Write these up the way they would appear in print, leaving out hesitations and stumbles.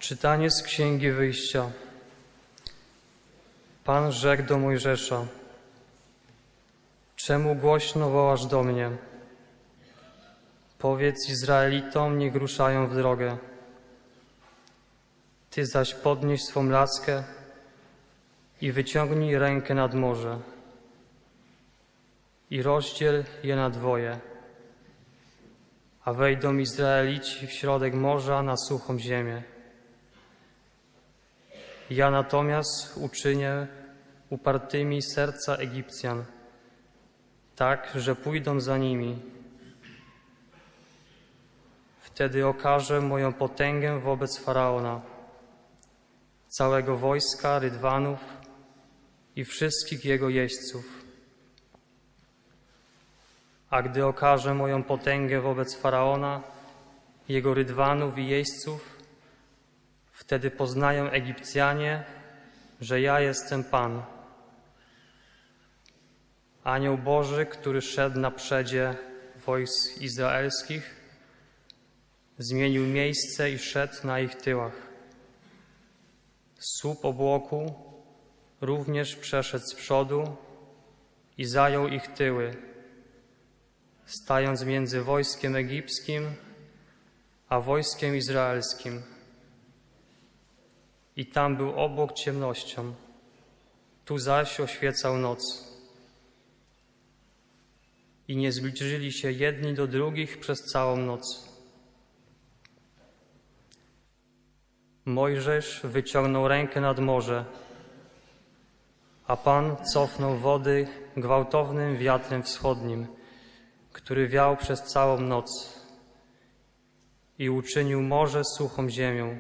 Czytanie z Księgi Wyjścia. Pan rzekł do Mojżesza: czemu głośno wołasz do mnie? Powiedz Izraelitom, niech ruszają w drogę. Ty zaś podnieś swą laskę i wyciągnij rękę nad morze i rozdziel je na dwoje, a wejdą Izraelici w środek morza na suchą ziemię. Ja natomiast uczynię upartymi serca Egipcjan, tak, że pójdą za nimi. Wtedy okażę moją potęgę wobec Faraona, całego wojska rydwanów i wszystkich jego jeźdźców. A gdy okażę moją potęgę wobec Faraona, jego rydwanów i jeźdźców, wtedy poznają Egipcjanie, że ja jestem Pan. Anioł Boży, który szedł na przedzie wojsk izraelskich, zmienił miejsce i szedł na ich tyłach. Słup obłoku również przeszedł z przodu i zajął ich tyły, stając między wojskiem egipskim a wojskiem izraelskim. I tam był obłok ciemnością, tu zaś oświecał noc. I nie zbliżyli się jedni do drugich przez całą noc. Mojżesz wyciągnął rękę nad morze, a Pan cofnął wody gwałtownym wiatrem wschodnim, który wiał przez całą noc i uczynił morze suchą ziemią.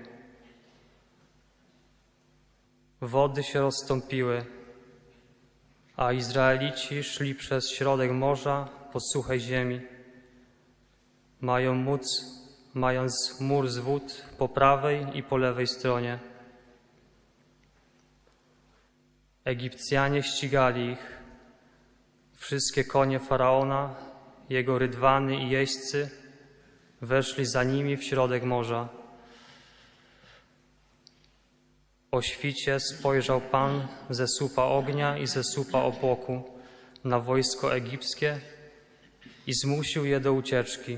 Wody się rozstąpiły, a Izraelici szli przez środek morza po suchej ziemi, mając mur z wód po prawej i po lewej stronie. Egipcjanie ścigali ich, wszystkie konie Faraona, jego rydwany i jeźdźcy weszli za nimi w środek morza. O świcie spojrzał Pan ze słupa ognia i ze słupa obłoku na wojsko egipskie i zmusił je do ucieczki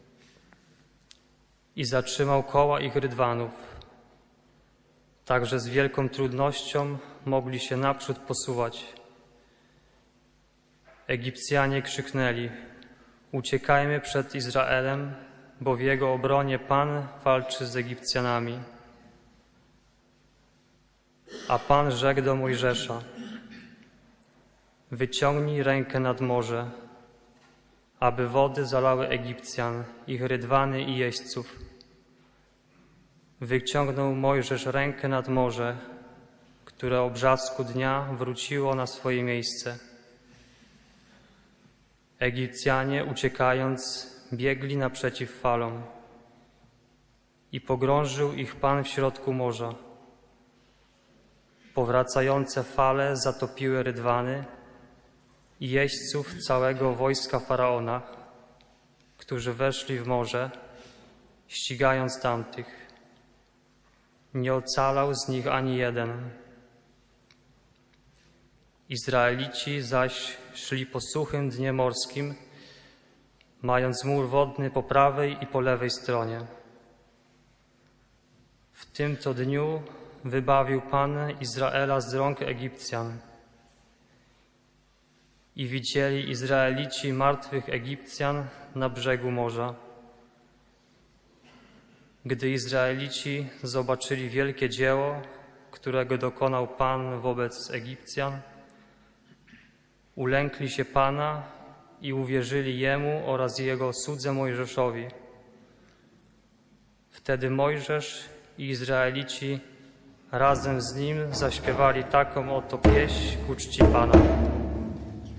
i zatrzymał koła ich rydwanów, tak że z wielką trudnością mogli się naprzód posuwać. Egipcjanie krzyknęli: uciekajmy przed Izraelem, bo w jego obronie Pan walczy z Egipcjanami. A Pan rzekł do Mojżesza: wyciągnij rękę nad morze, aby wody zalały Egipcjan, ich rydwany i jeźdźców. Wyciągnął Mojżesz rękę nad morze, które o brzasku dnia wróciło na swoje miejsce. Egipcjanie, uciekając, biegli naprzeciw falom i pogrążył ich Pan w środku morza. Powracające fale zatopiły rydwany i jeźdźców całego wojska Faraona, którzy weszli w morze, ścigając tamtych. Nie ocalał z nich ani jeden. Izraelici zaś szli po suchym dnie morskim, mając mur wodny po prawej i po lewej stronie. W tym to dniu wybawił Pan Izraela z rąk Egipcjan. I widzieli Izraelici martwych Egipcjan na brzegu morza. Gdy Izraelici zobaczyli wielkie dzieło, którego dokonał Pan wobec Egipcjan, ulękli się Pana i uwierzyli Jemu oraz Jego słudze Mojżeszowi. Wtedy Mojżesz i Izraelici razem z nim zaśpiewali taką oto pieśń ku czci Pana.